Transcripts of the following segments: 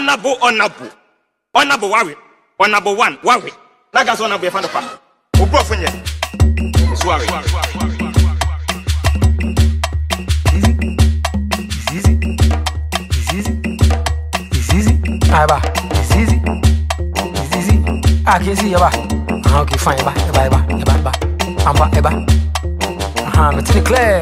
honorable wawe honorable one wawe na gas honorable fa no pa obrofo nye so wawe easy aba easy I can see aba okay fine aba amba me to declare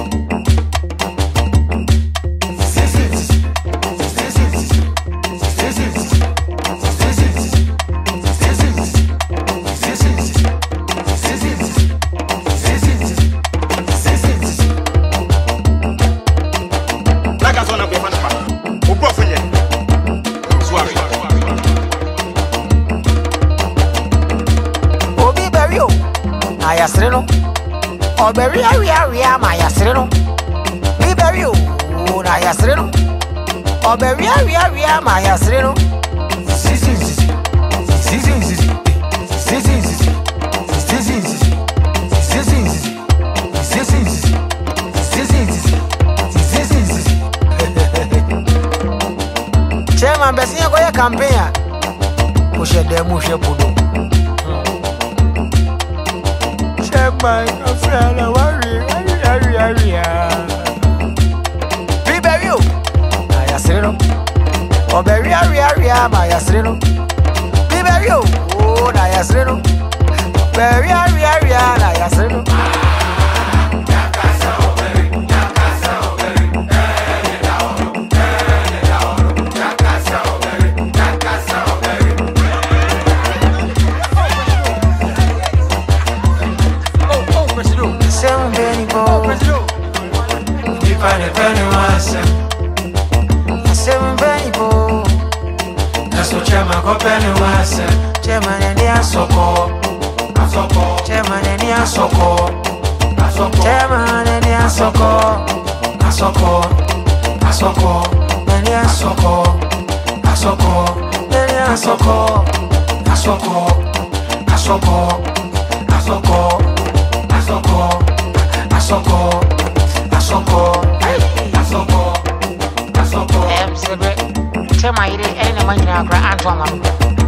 Yasreno, or bury area, my Yasreno. Be bury you, na Yasreno, or bury area, my Yasreno. Chairman Bessia Goya campaign, push a demo, my friend, worry. Be bury you, my Yasreno, or bury area, my Yasreno. Be bury you, oh, na Yasreno, bury area, na Yasreno. Chairman and Yasoko, Chairman and Yasoko, Chairman and Yasoko, and Yasoko. Chairman, you ain't a man, you're a grandfather.